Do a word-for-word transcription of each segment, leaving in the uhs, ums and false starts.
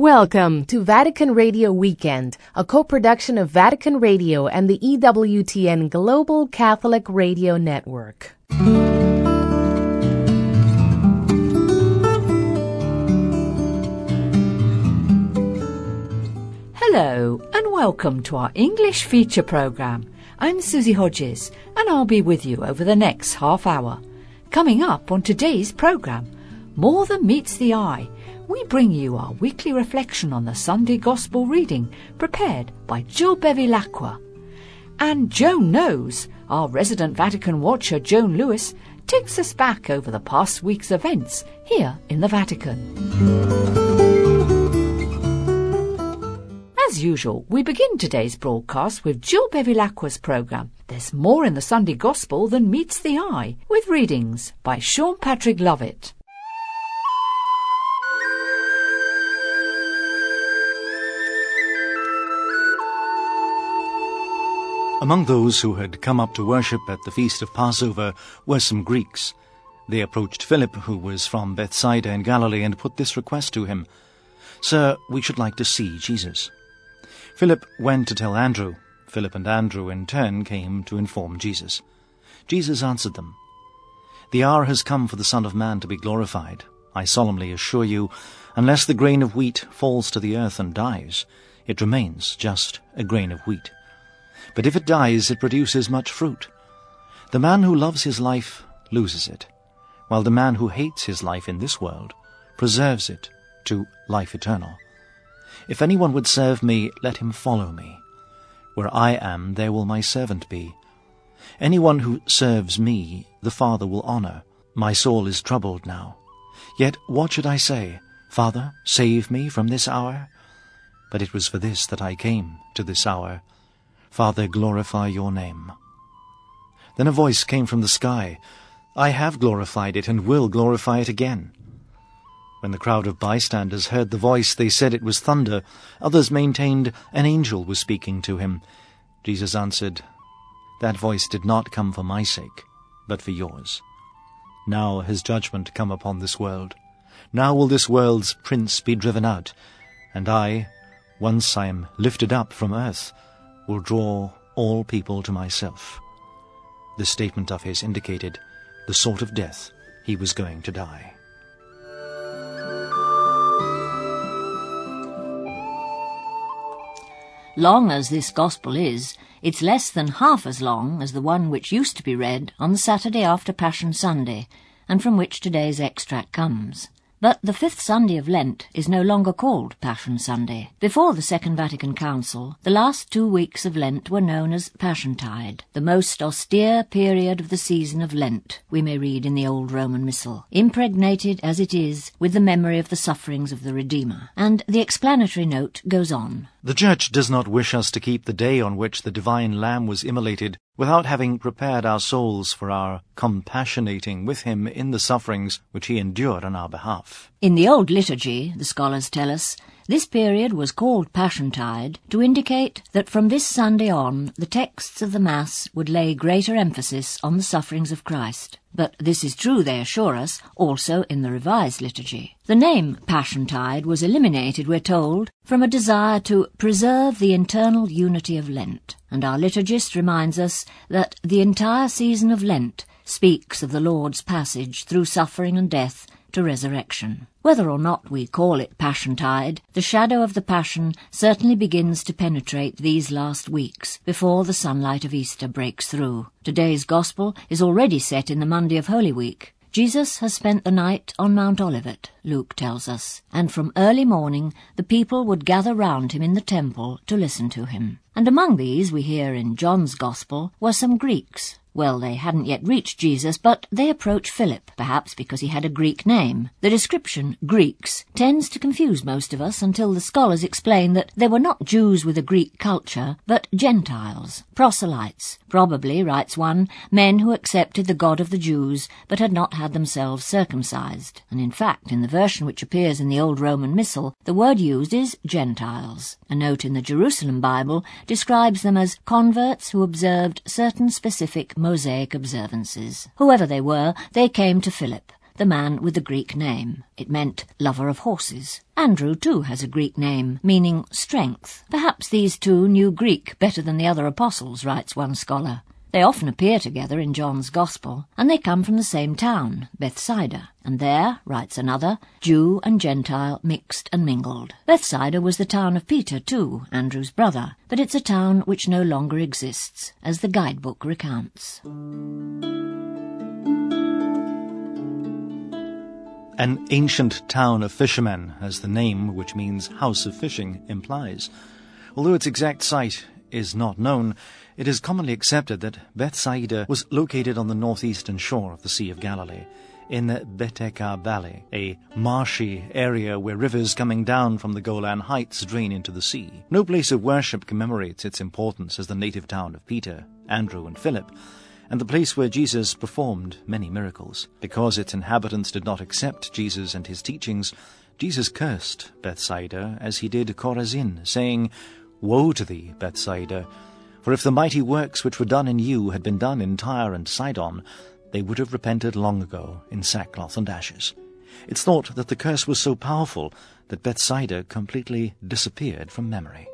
Welcome to Vatican Radio Weekend, a co-production of Vatican Radio and the E W T N Global Catholic Radio Network. Hello and welcome to our English feature programme. I'm Susie Hodges and I'll be with you over the next half hour. Coming up on today's programme, More Than Meets the Eye, we bring you our weekly reflection on the Sunday Gospel reading prepared by Jill Bevilacqua. And Joan Knows, our resident Vatican watcher Joan Lewis, takes us back over the past week's events here in the Vatican. As usual, we begin today's broadcast with Jill Bevilacqua's programme. There's more in the Sunday Gospel than meets the eye, with readings by Sean Patrick Lovett. Among those who had come up to worship at the feast of Passover were some Greeks. They approached Philip, who was from Bethsaida in Galilee, and put this request to him: "Sir, we should like to see Jesus." Philip went to tell Andrew. Philip and Andrew in turn came to inform Jesus. Jesus answered them, "The hour has come for the Son of Man to be glorified. I solemnly assure you, unless the grain of wheat falls to the earth and dies, it remains just a grain of wheat. But if it dies, it produces much fruit. The man who loves his life loses it, while the man who hates his life in this world preserves it to life eternal. If anyone would serve me, let him follow me. Where I am, there will my servant be. Anyone who serves me, the Father will honor. My soul is troubled now. Yet what should I say? Father, save me from this hour? But it was for this that I came to this hour. Father, glorify your name." Then a voice came from the sky, "I have glorified it and will glorify it again." When the crowd of bystanders heard the voice, they said it was thunder. Others maintained an angel was speaking to him. Jesus answered, "That voice did not come for my sake, but for yours. Now has judgment come upon this world. Now will this world's prince be driven out, and I, once I am lifted up from earth, will draw all people to myself." This statement of his indicated the sort of death he was going to die. Long as this Gospel is, it's less than half as long as the one which used to be read on the Saturday after Passion Sunday, and from which today's extract comes. But the fifth Sunday of Lent is no longer called Passion Sunday. Before the Second Vatican Council, the last two weeks of Lent were known as Passiontide, the most austere period of the season of Lent, we may read in the old Roman Missal, impregnated as it is with the memory of the sufferings of the Redeemer. And the explanatory note goes on. The Church does not wish us to keep the day on which the divine Lamb was immolated without having prepared our souls for our compassionating with him in the sufferings which he endured on our behalf. In the old liturgy, the scholars tell us, this period was called Passiontide to indicate that from this Sunday on the texts of the Mass would lay greater emphasis on the sufferings of Christ. But this is true, they assure us, also in the Revised Liturgy. The name Passiontide was eliminated, we're told, from a desire to preserve the internal unity of Lent, and our liturgist reminds us that the entire season of Lent speaks of the Lord's passage through suffering and death to resurrection. Whether or not we call it Passiontide, the shadow of the Passion certainly begins to penetrate these last weeks before the sunlight of Easter breaks through. Today's Gospel is already set in the Monday of Holy Week. Jesus has spent the night on Mount Olivet, Luke tells us, and from early morning the people would gather round him in the temple to listen to him. And among these, we hear in John's Gospel, were some Greeks. Well, they hadn't yet reached Jesus, but they approached Philip, perhaps because he had a Greek name. The description, Greeks, tends to confuse most of us until the scholars explain that they were not Jews with a Greek culture, but Gentiles, proselytes, probably, writes one, men who accepted the God of the Jews, but had not had themselves circumcised. And in fact, in the version which appears in the Old Roman Missal, the word used is Gentiles. A note in the Jerusalem Bible describes them as converts who observed certain specific Mosaic observances. Whoever they were, they came to Philip, the man with the Greek name. It meant lover of horses. Andrew, too, has a Greek name, meaning strength. Perhaps these two knew Greek better than the other apostles, writes one scholar. They often appear together in John's Gospel, and they come from the same town, Bethsaida. And there, writes another, Jew and Gentile mixed and mingled. Bethsaida was the town of Peter, too, Andrew's brother, but it's a town which no longer exists, as the guidebook recounts. An ancient town of fishermen, as the name, which means house of fishing, implies. Although its exact site is not known, it is commonly accepted that Bethsaida was located on the northeastern shore of the Sea of Galilee, in the Beteka Valley, a marshy area where rivers coming down from the Golan Heights drain into the sea. No place of worship commemorates its importance as the native town of Peter, Andrew, and Philip, and the place where Jesus performed many miracles. Because its inhabitants did not accept Jesus and his teachings, Jesus cursed Bethsaida as he did Chorazin, saying, "Woe to thee, Bethsaida! For if the mighty works which were done in you had been done in Tyre and Sidon, they would have repented long ago in sackcloth and ashes." It's thought that the curse was so powerful that Bethsaida completely disappeared from memory.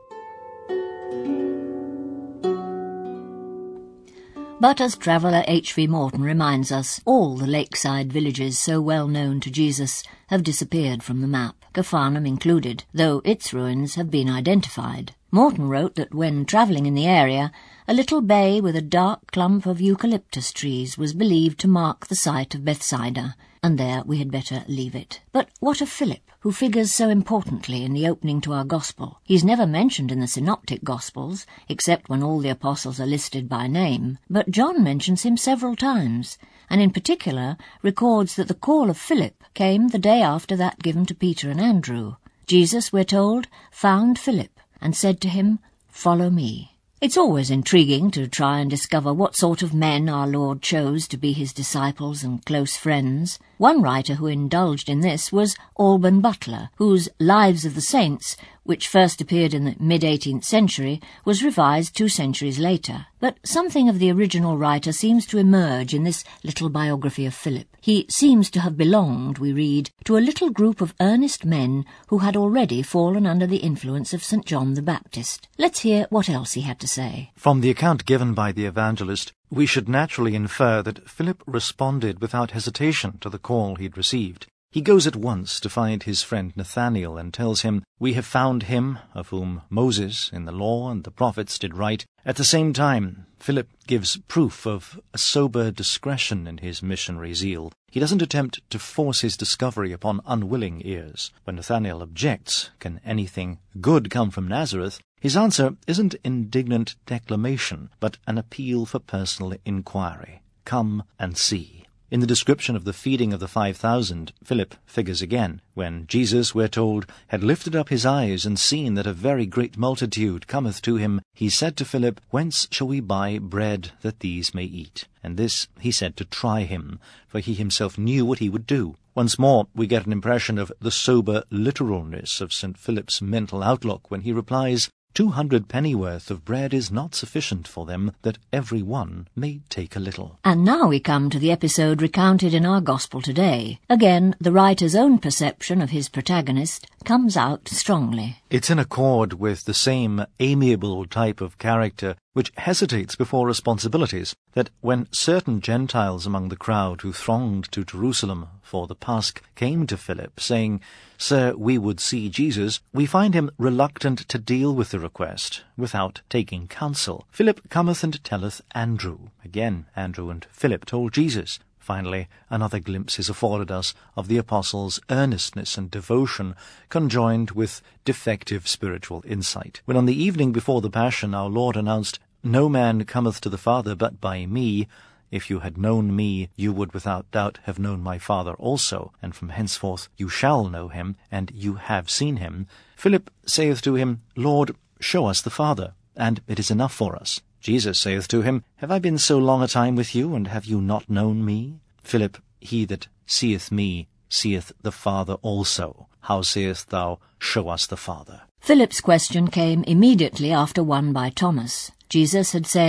But as traveller H V Morton reminds us, all the lakeside villages so well known to Jesus have disappeared from the map, Capharnaum included, though its ruins have been identified. Morton wrote that when travelling in the area, a little bay with a dark clump of eucalyptus trees was believed to mark the site of Bethsaida, and there we had better leave it. But what of Philip, who figures so importantly in the opening to our Gospel? He's never mentioned in the Synoptic Gospels, except when all the apostles are listed by name, but John mentions him several times, and in particular records that the call of Philip came the day after that given to Peter and Andrew. Jesus, we're told, found Philip and said to him, "Follow me." It's always intriguing to try and discover what sort of men our Lord chose to be his disciples and close friends. One writer who indulged in this was Alban Butler, whose Lives of the Saints, which first appeared in the mid-eighteenth century, was revised two centuries later. But something of the original writer seems to emerge in this little biography of Philip. He seems to have belonged, we read, to a little group of earnest men who had already fallen under the influence of Saint John the Baptist. Let's hear what else he had to say. From the account given by the evangelist, we should naturally infer that Philip responded without hesitation to the call he'd received. He goes at once to find his friend Nathanael and tells him, "We have found him, of whom Moses in the law and the prophets did write." At the same time, Philip gives proof of a sober discretion in his missionary zeal. He doesn't attempt to force his discovery upon unwilling ears. When Nathanael objects, "Can anything good come from Nazareth?" his answer isn't indignant declamation, but an appeal for personal inquiry. Come and see. In the description of the feeding of the five thousand, Philip figures again, when Jesus, we're told, had lifted up his eyes and seen that a very great multitude cometh to him, he said to Philip, "Whence shall we buy bread that these may eat?" And this he said to try him, for he himself knew what he would do. Once more, we get an impression of the sober literalness of Saint Philip's mental outlook when he replies, Two hundred pennyworth of bread is not sufficient for them, that every one may take a little. And now we come to the episode recounted in our Gospel today. Again, the writer's own perception of his protagonist comes out strongly. It's in accord with the same amiable type of character which hesitates before responsibilities, that when certain Gentiles among the crowd who thronged to Jerusalem for the Pasch came to Philip, saying, "Sir, we would see Jesus," we find him reluctant to deal with the request, without taking counsel. Philip cometh and telleth Andrew. Again, Andrew and Philip told Jesus. Finally, another glimpse is afforded us of the apostles' earnestness and devotion, conjoined with defective spiritual insight. When on the evening before the Passion our Lord announced, "No man cometh to the Father but by me. If you had known me, you would without doubt have known my Father also, and from henceforth you shall know him, and you have seen him," Philip saith to him, "Lord, show us the Father, and it is enough for us." Jesus saith to him, "Have I been so long a time with you, and have you not known me? Philip, he that seeth me seeth the Father also. How sayest thou, Show us the Father?" Philip's question came immediately after one by Thomas. Jesus had said,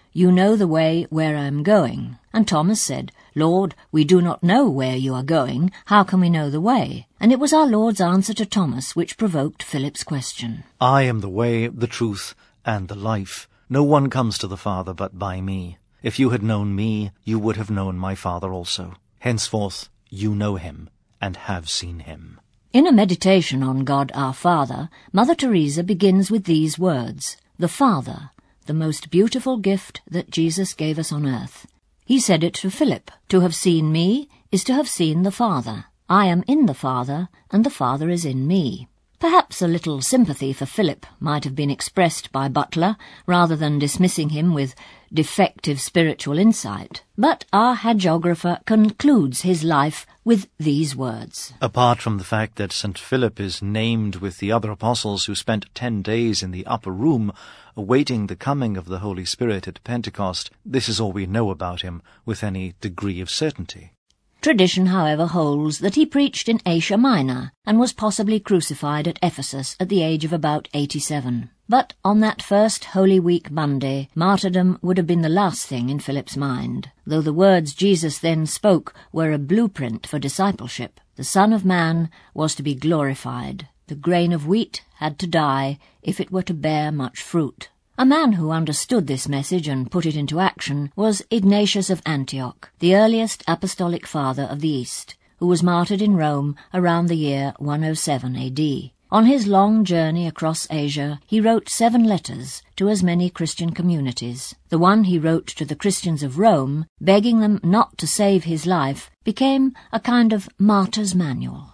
"You know the way where I am going." And Thomas said, "Lord, we do not know where you are going. How can we know the way?" And it was our Lord's answer to Thomas which provoked Philip's question. I am the way, the truth, and the life. No one comes to the Father but by me. If you had known me, you would have known my Father also. Henceforth you know him, and have seen him. In a meditation on God our Father, Mother Teresa begins with these words: "The Father, the most beautiful gift that Jesus gave us on earth." He said it to Philip. "To have seen me is to have seen the Father. I am in the Father, and the Father is in me." Perhaps a little sympathy for Philip might have been expressed by Butler, rather than dismissing him with defective spiritual insight. But our hagiographer concludes his life with these words. Apart from the fact that Saint Philip is named with the other apostles who spent ten days in the upper room, awaiting the coming of the Holy Spirit at Pentecost, this is all we know about him with any degree of certainty. Tradition, however, holds that he preached in Asia Minor and was possibly crucified at Ephesus at the age of about eighty-seven. But on that first Holy Week Monday, martyrdom would have been the last thing in Philip's mind, though the words Jesus then spoke were a blueprint for discipleship. The Son of Man was to be glorified. The grain of wheat had to die if it were to bear much fruit. A man who understood this message and put it into action was Ignatius of Antioch, the earliest apostolic father of the East, who was martyred in Rome around the year one oh seven A D. On his long journey across Asia, he wrote seven letters to as many Christian communities. The one he wrote to the Christians of Rome, begging them not to save his life, became a kind of martyr's manual.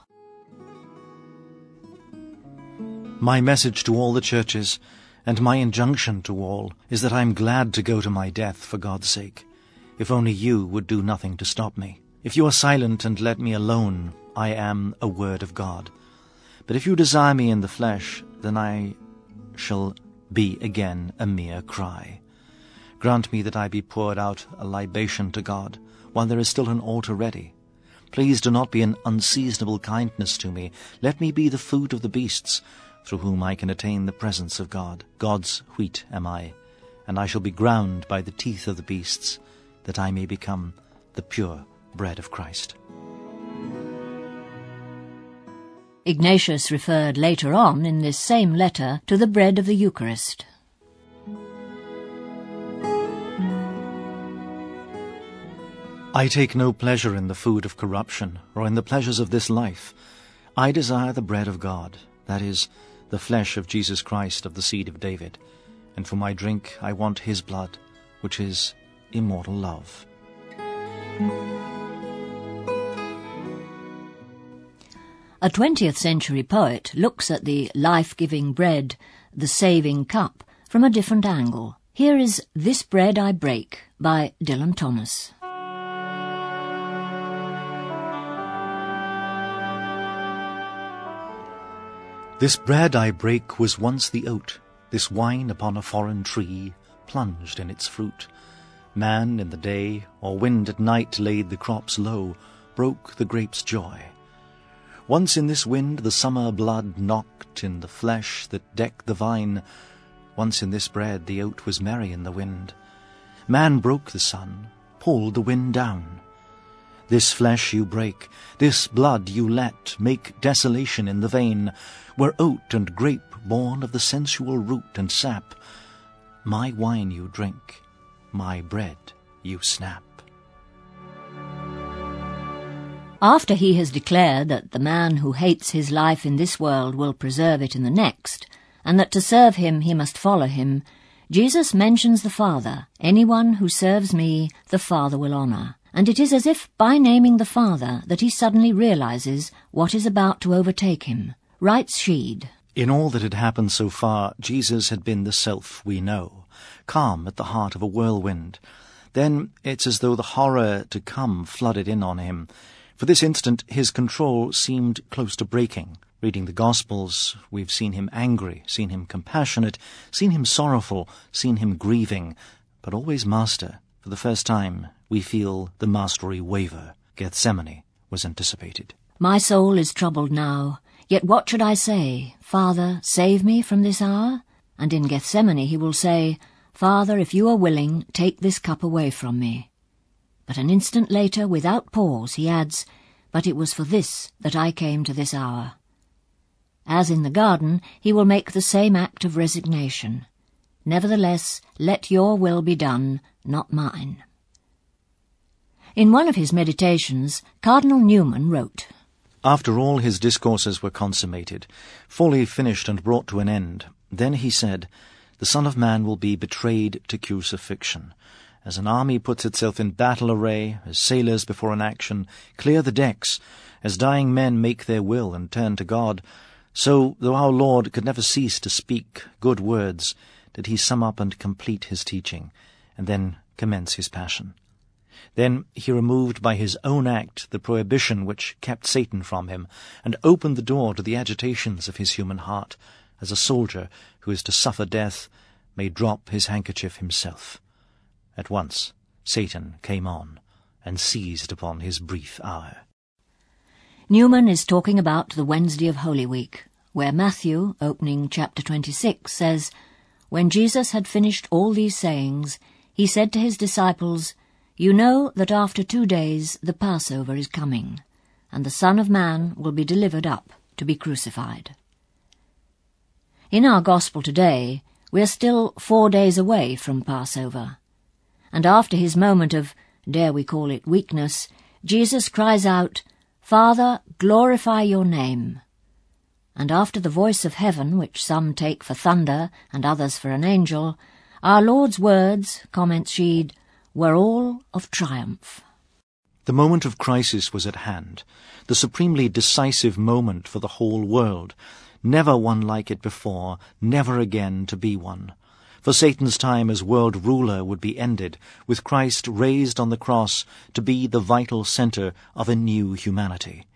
My message to all the churches, and my injunction to all, is that I am glad to go to my death for God's sake, if only you would do nothing to stop me. If you are silent and let me alone, I am a word of God. But if you desire me in the flesh, then I shall be again a mere cry. Grant me that I be poured out a libation to God, while there is still an altar ready. Please do not be an unseasonable kindness to me. Let me be the food of the beasts, through whom I can attain the presence of God. God's wheat am I, and I shall be ground by the teeth of the beasts, that I may become the pure bread of Christ. Ignatius referred later on in this same letter to the bread of the Eucharist. I take no pleasure in the food of corruption, or in the pleasures of this life. I desire the bread of God, that is, the flesh of Jesus Christ of the seed of David, and for my drink I want his blood, which is immortal love. A twentieth century poet looks at the life-giving bread, the saving cup, from a different angle. Here is This Bread I Break by Dylan Thomas. This bread I break was once the oat, this wine upon a foreign tree, plunged in its fruit. Man in the day, or wind at night laid the crops low, broke the grape's joy. Once in this wind the summer blood knocked in the flesh that decked the vine. Once in this bread the oat was merry in the wind. Man broke the sun, pulled the wind down. This flesh you break, this blood you let make desolation in the vein, where oat and grape born of the sensual root and sap. My wine you drink, my bread you snap. After he has declared that the man who hates his life in this world will preserve it in the next, and that to serve him he must follow him, Jesus mentions the Father. Anyone who serves me, the Father will honour. And it is as if by naming the Father that he suddenly realizes what is about to overtake him. Writes Sheed. In all that had happened so far, Jesus had been the self we know, calm at the heart of a whirlwind. Then it's as though the horror to come flooded in on him. For this instant his control seemed close to breaking. Reading the Gospels, we've seen him angry, seen him compassionate, seen him sorrowful, seen him grieving, but always master. For the first time, we feel the mastery waver. Gethsemane was anticipated. My soul is troubled now, yet what should I say? Father, save me from this hour? And in Gethsemane he will say, "Father, if you are willing, take this cup away from me." But an instant later, without pause, he adds, "But it was for this that I came to this hour." As in the garden, he will make the same act of resignation. "Nevertheless, let your will be done, not mine." In one of his meditations, Cardinal Newman wrote, After all his discourses were consummated, fully finished and brought to an end, then he said, "The Son of Man will be betrayed to crucifixion. As an army puts itself in battle array, as sailors before an action clear the decks, as dying men make their will and turn to God, so, though our Lord could never cease to speak good words, did he sum up and complete his teaching, and then commence his passion. Then he removed by his own act the prohibition which kept Satan from him, and opened the door to the agitations of his human heart, as a soldier who is to suffer death may drop his handkerchief himself. At once Satan came on, and seized upon his brief hour." Newman is talking about the Wednesday of Holy Week, where Matthew, opening chapter twenty-six, says, "When Jesus had finished all these sayings, he said to his disciples, 'You know that after two days the Passover is coming, and the Son of Man will be delivered up to be crucified.'" In our Gospel today, we are still four days away from Passover, and after his moment of, dare we call it, weakness, Jesus cries out, "Father, glorify your name." And after the voice of heaven, which some take for thunder and others for an angel, our Lord's words, comments Sheed, were all of triumph. The moment of crisis was at hand, the supremely decisive moment for the whole world, never one like it before, never again to be one. For Satan's time as world ruler would be ended, with Christ raised on the cross to be the vital center of a new humanity.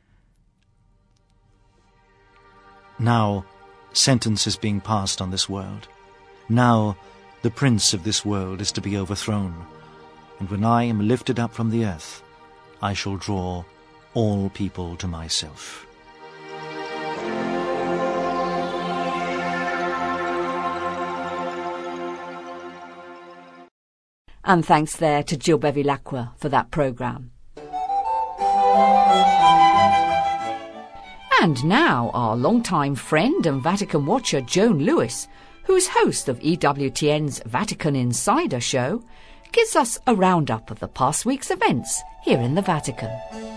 Now, sentence is being passed on this world. Now, the prince of this world is to be overthrown. And when I am lifted up from the earth, I shall draw all people to myself. And thanks there to Jill Bevilacqua for that programme. And now our long-time friend and Vatican watcher Joan Lewis, who is host of E W T N's Vatican Insider show, gives us a roundup of the past week's events here in the Vatican.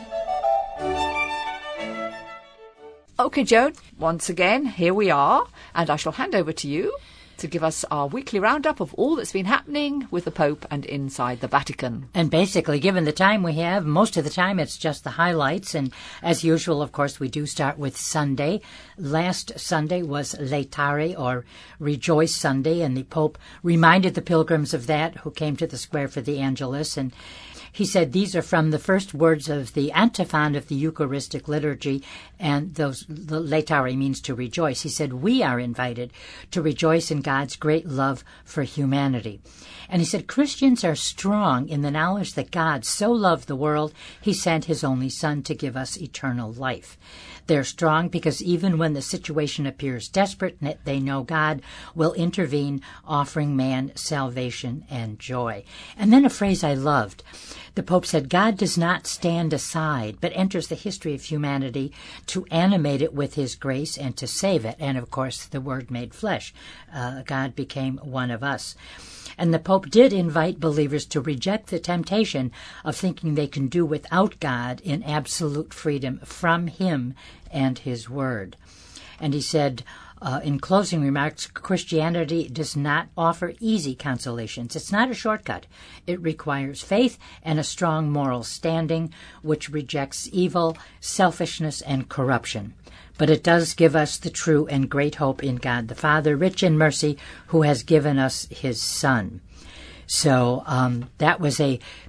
OK, Joan, once again, here we are, and I shall hand over to you to give us our weekly roundup of all that's been happening with the Pope and inside the Vatican. And basically, given the time we have, most of the time it's just the highlights. And as usual, of course, we do start with Sunday. Last Sunday was Laetare, or Rejoice Sunday, and the Pope reminded the pilgrims of that who came to the square for the Angelus. And he said these are from the first words of the antiphon of the Eucharistic liturgy, and those the Laetare means to rejoice. He said we are invited to rejoice in God's great love for humanity. And he said Christians are strong in the knowledge that God so loved the world, he sent his only Son to give us eternal life. They're strong because even when the situation appears desperate, they know God will intervene, offering man salvation and joy. And then a phrase I loved. The Pope said, God does not stand aside, but enters the history of humanity to animate it with his grace and to save it. And, of course, the Word made flesh. Uh, God became one of us. And the Pope did invite believers to reject the temptation of thinking they can do without God in absolute freedom from him and his Word. And he said, Uh, in closing remarks, Christianity does not offer easy consolations. It's not a shortcut. It requires faith and a strong moral standing, which rejects evil, selfishness, and corruption. But it does give us the true and great hope in God the Father, rich in mercy, who has given us his Son. So um, that was a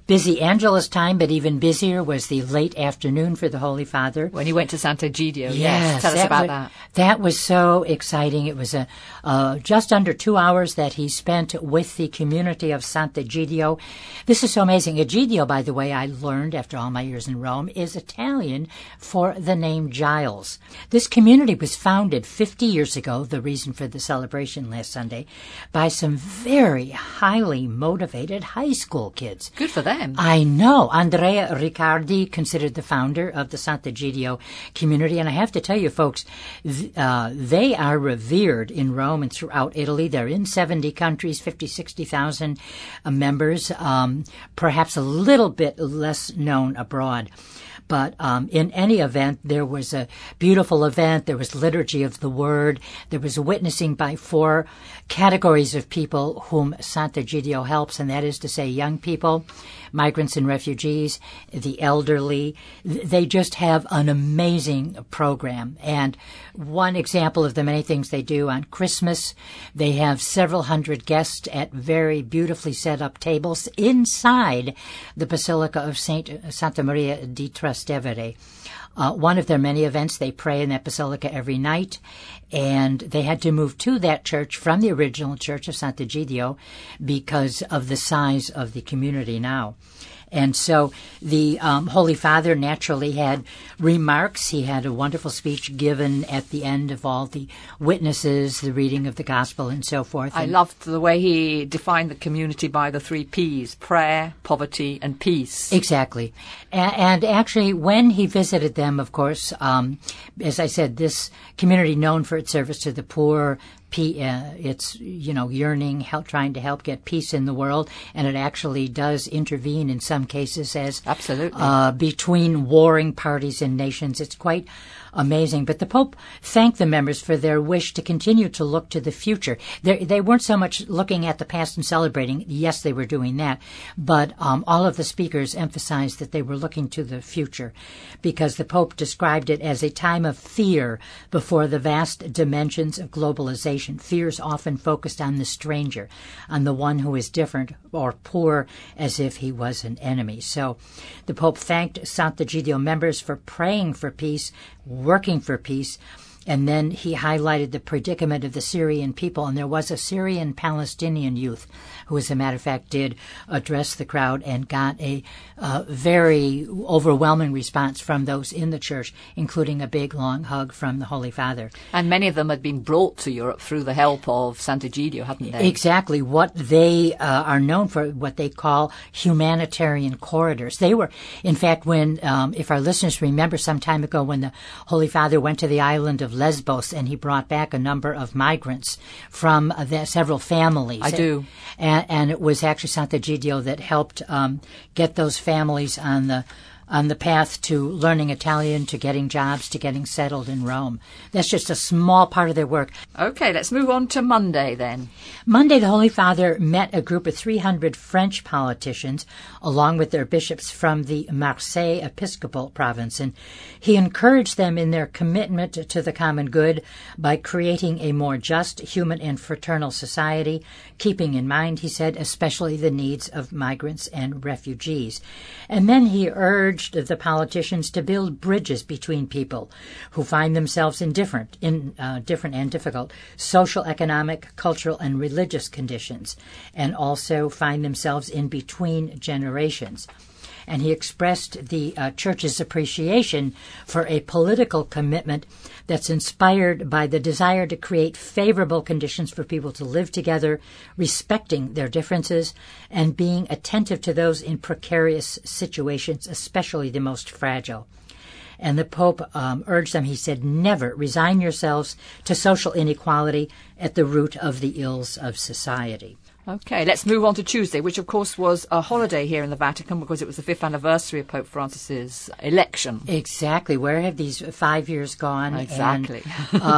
busy Angelus time, but even busier was the late afternoon for the Holy Father. When he went to Sant'Egidio, yes. Yes, Tell us that about was, that. That was so exciting. It was a uh, just under two hours that he spent with the community of Sant'Egidio. This is so amazing. Egidio, by the way, I learned after all my years in Rome, is Italian for the name Giles. This community was founded fifty years ago, the reason for the celebration last Sunday, by some very highly motivated high school kids. Good for them. I know. Andrea Riccardi, considered the founder of the Sant'Egidio community, and I have to tell you, folks, th- uh, they are revered in Rome and throughout Italy. They're in seventy countries, fifty, sixty thousand uh, members, um, perhaps a little bit less known abroad. But um, in any event, there was a beautiful event. There was liturgy of the word. There was witnessing by four categories of people whom Sant'Egidio helps, and that is to say young people, migrants and refugees, the elderly. They just have an amazing program. And one example of the many things they do on Christmas, they have several hundred guests at very beautifully set up tables inside the Basilica of Saint Santa Maria di Trastevere. Uh, one of their many events, they pray in that basilica every night, and they had to move to that church from the original church of Sant'Egidio because of the size of the community now. And so the um, Holy Father naturally had remarks. He had a wonderful speech given at the end of all the witnesses, the reading of the gospel, and so forth. I and loved the way he defined the community by the three P's: prayer, poverty, and peace. Exactly. A- and actually, when he visited them, of course, um, as I said, this community known for its service to the poor, P, uh, it's, you know, yearning, help, trying to help get peace in the world, and it actually does intervene in some cases as Absolutely. Uh, between warring parties and nations. It's quite amazing. But the Pope thanked the members for their wish to continue to look to the future. They, they weren't so much looking at the past and celebrating. Yes, they were doing that. But um, all of the speakers emphasized that they were looking to the future because the Pope described it as a time of fear before the vast dimensions of globalization. Fear is often focused on the stranger, on the one who is different or poor, as if he was an enemy. So the Pope thanked Sant'Egidio members for praying for peace, working for peace, and then he highlighted the predicament of the Syrian people. And there was a Syrian Palestinian youth who, as a matter of fact, did address the crowd and got a uh, very overwhelming response from those in the church, including a big, long hug from the Holy Father. And many of them had been brought to Europe through the help of Sant'Egidio, hadn't they? Exactly. What they uh, are known for, what they call humanitarian corridors. They were, in fact, when, um, if our listeners remember some time ago when the Holy Father went to the island of Lesbos and he brought back a number of migrants from uh, the, several families. I do. And, and it was actually Sant'Egidio that helped um, get those families on the on the path to learning Italian, to getting jobs, to getting settled in Rome. That's just a small part of their work. Okay, let's move on to Monday then. Monday, the Holy Father met a group of three hundred French politicians, along with their bishops from the Marseille Episcopal province, and he encouraged them in their commitment to the common good by creating a more just, human, and fraternal society, keeping in mind, he said, especially the needs of migrants and refugees. And then he urged the politicians to build bridges between people who find themselves in different, in uh, different and difficult social, economic, cultural, and religious conditions, and also find themselves in between generations. And he expressed the uh, Church's appreciation for a political commitment that's inspired by the desire to create favorable conditions for people to live together, respecting their differences, and being attentive to those in precarious situations, especially the most fragile. And the Pope um, urged them, he said, never resign yourselves to social inequality at the root of the ills of society. Okay, let's move on to Tuesday, which of course was a holiday here in the Vatican because it was the fifth anniversary of Pope Francis's election. Exactly. Where have these five years gone? Exactly. And, um,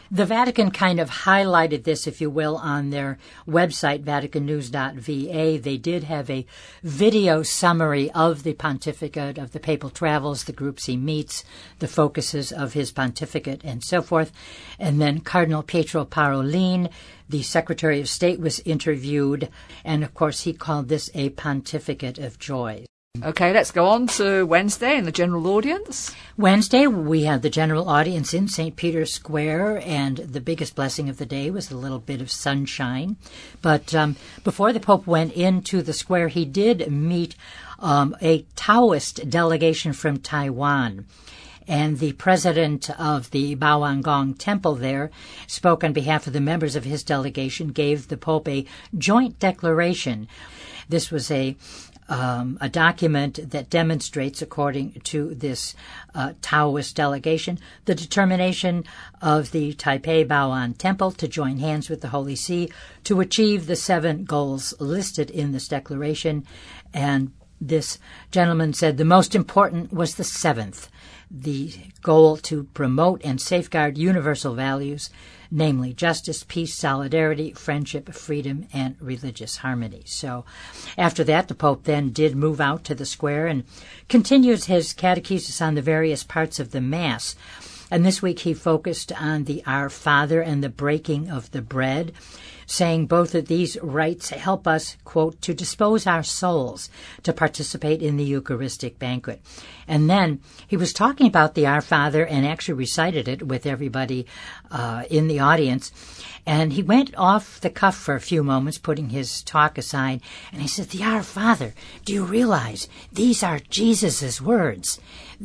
The Vatican kind of highlighted this, if you will, on their website, vatican news dot v a. They did have a video summary of the pontificate, of the papal travels, the groups he meets, the focuses of his pontificate, and so forth. And then Cardinal Pietro Parolin, the Secretary of State, was interviewed, and of course he called this a pontificate of joy. Okay, let's go on to Wednesday and the general audience. Wednesday, we had the general audience in Saint Peter's Square, and the biggest blessing of the day was a little bit of sunshine. But um, before the Pope went into the square, he did meet um, a Taoist delegation from Taiwan. And the president of the Bao Gong Temple there spoke on behalf of the members of his delegation, gave the Pope a joint declaration. This was a Um, a document that demonstrates, according to this uh, Taoist delegation, the determination of the Taipei Bao'an Temple to join hands with the Holy See to achieve the seven goals listed in this declaration. And this gentleman said the most important was the seventh, the goal to promote and safeguard universal values, namely justice, peace, solidarity, friendship, freedom, and religious harmony. So after that, the Pope then did move out to the square and continues his catechesis on the various parts of the Mass. And this week he focused on the Our Father and the breaking of the bread, saying both of these rites help us, quote, to dispose our souls to participate in the Eucharistic banquet. And then he was talking about the Our Father and actually recited it with everybody uh, in the audience. And he went off the cuff for a few moments, putting his talk aside, and he said, the Our Father, do you realize these are Jesus' words?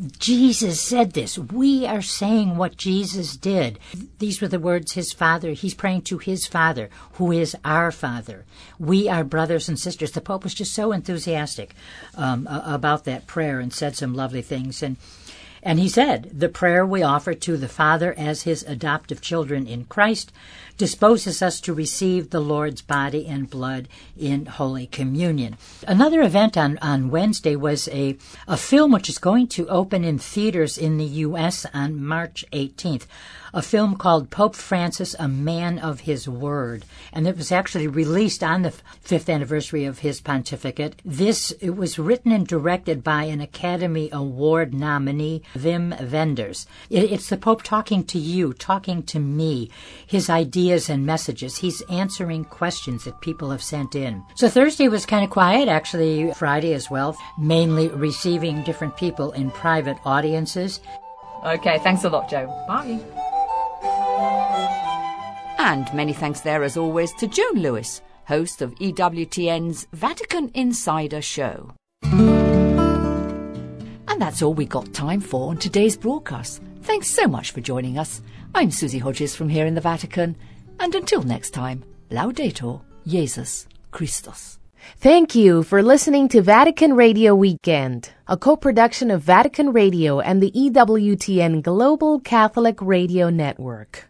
Jesus said this. We are saying what Jesus did. These were the words his Father, he's praying to his Father, who is our Father. We are brothers and sisters. The Pope was just so enthusiastic um, about that prayer and said some lovely things. And And he said, the prayer we offer to the Father as his adoptive children in Christ disposes us to receive the Lord's body and blood in Holy Communion. Another event on, on Wednesday was a, a film which is going to open in theaters in the U S on March eighteenth. A film called Pope Francis, A Man of His Word. And it was actually released on the fifth anniversary of his pontificate. This, it was written and directed by an Academy Award nominee, Wim Wenders. It, it's the Pope talking to you, talking to me, his ideas and messages. He's answering questions that people have sent in. So Thursday was kind of quiet, actually Friday as well, mainly receiving different people in private audiences. Okay, thanks a lot, Joe. Bye. And many thanks there, as always, to Joan Lewis, host of E W T N's Vatican Insider Show. And that's all we got time for on today's broadcast. Thanks so much for joining us. I'm Susie Hodges from here in the Vatican. And until next time, Laudetur Jesus Christus. Thank you for listening to Vatican Radio Weekend, a co-production of Vatican Radio and the E W T N Global Catholic Radio Network.